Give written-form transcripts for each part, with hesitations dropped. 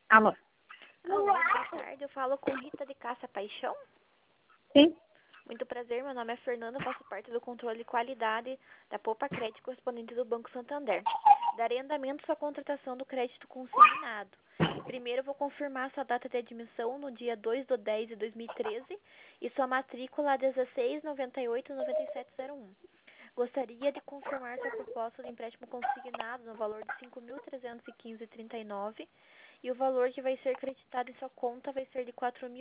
Alô? Alô, boa tarde. Eu falo com Rita de Cássia Paixão. Sim? Muito prazer, meu nome é Fernanda, faço parte do controle de qualidade da Poupa Crédito correspondente do Banco Santander. Darei andamento à sua contratação do crédito consignado. Primeiro, vou confirmar sua data de admissão no dia 2/10/2013 e sua matrícula 16989701. Gostaria de confirmar sua proposta de empréstimo consignado no valor de R$ 5.315,39 e o valor que vai ser creditado em sua conta vai ser de R$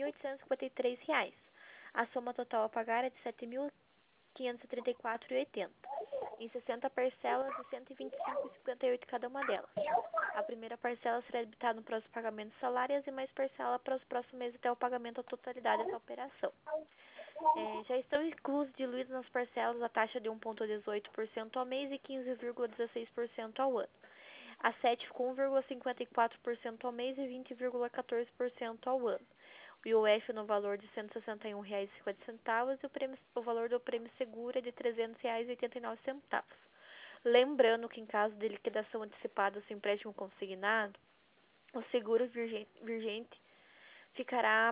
4.853. A soma total a pagar é de R$ 7.534,80, em 60 parcelas de R$ 125,58 cada uma delas. A primeira parcela será debitada no próximo pagamento de salários e mais parcela para os próximos meses até o pagamento da totalidade dessa operação. Já estão inclusos diluídos nas parcelas a taxa de 1,18% ao mês e 15,16% ao ano. A 7 ficou 1,54% ao mês e 20,14% ao ano. O IOF no valor de R$ 161,50 e o valor do prêmio seguro é de R$ 300,89. Lembrando que em caso de liquidação antecipada do seu empréstimo consignado, o seguro vigente ficará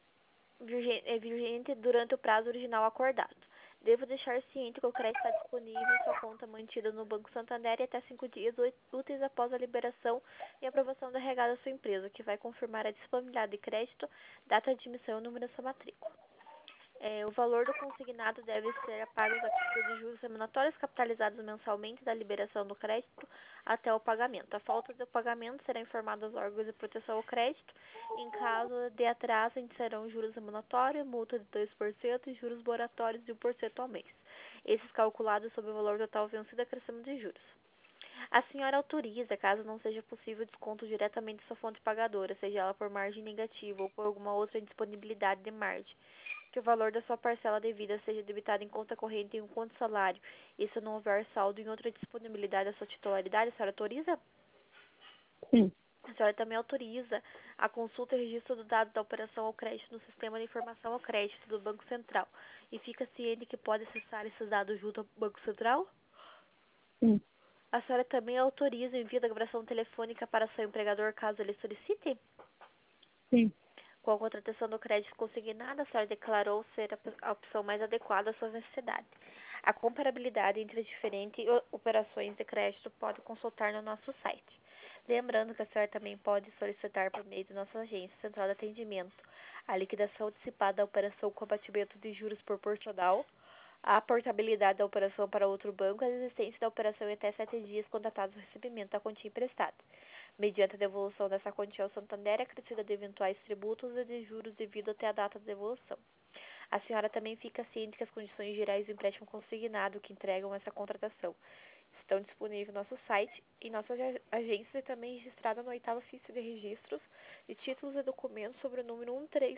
vigente durante o prazo original acordado. Devo deixar ciente que o crédito está disponível em sua conta mantida no Banco Santander e até 5 dias úteis após a liberação e aprovação da regada da sua empresa, que vai confirmar a disponibilidade de crédito, data de admissão e o número da sua matrícula. O valor do consignado deve ser pago a título de juros remuneratórios capitalizados mensalmente da liberação do crédito até o pagamento. A falta do pagamento será informada aos órgãos de proteção ao crédito. Em caso de atraso, serão juros remuneratórios, multa de 2% e juros moratórios de 1% ao mês. Esses calculados sobre o valor total vencido acrescendo de juros. A senhora autoriza, caso não seja possível desconto diretamente de sua fonte pagadora, seja ela por margem negativa ou por alguma outra indisponibilidade de margem, que o valor da sua parcela devida seja debitado em conta corrente em um conto salário, e se não houver saldo em outra disponibilidade da sua titularidade, a senhora autoriza? Sim. A senhora também autoriza a consulta e registro do dado da operação ao crédito no Sistema de Informação ao Crédito do Banco Central e fica ciente que pode acessar esses dados junto ao Banco Central? Sim. A senhora também autoriza o envio da gravação telefônica para seu empregador caso ele solicite? Sim. Com a contratação do crédito consignado, a senhora declarou ser a opção mais adequada às suas necessidades. A comparabilidade entre as diferentes operações de crédito pode consultar no nosso site. Lembrando que a senhora também pode solicitar por meio de nossa agência central de atendimento a liquidação antecipada da operação com abatimento de juros proporcional, a portabilidade da operação para outro banco e a existência da operação em até 7 dias contratados o recebimento da quantia emprestada. Mediante a devolução dessa quantia ao Santander, é acrescida de eventuais tributos e de juros devido até a data da devolução. A senhora também fica ciente que as condições gerais do empréstimo consignado que entregam essa contratação estão disponíveis no nosso site e nossa agência também registrada no 8º Ofício de Registros de Títulos e Documentos sobre o número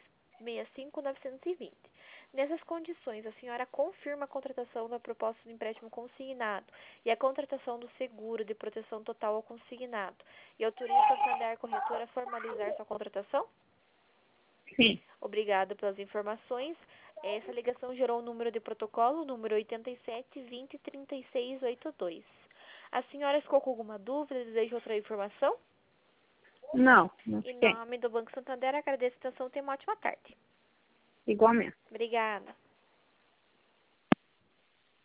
1365920. Nessas condições, a senhora confirma a contratação da proposta de empréstimo consignado e a contratação do seguro de proteção total ao consignado e autoriza a Santander Corretora a formalizar sua contratação? Sim. Obrigada pelas informações. Essa ligação gerou o número de protocolo, número 87203682. A senhora ficou com alguma dúvida? Deseja outra informação? Não, não Em fiquei. nome do Banco Santander, agradeço a atenção e tenha uma ótima tarde. Igualmente. Obrigada.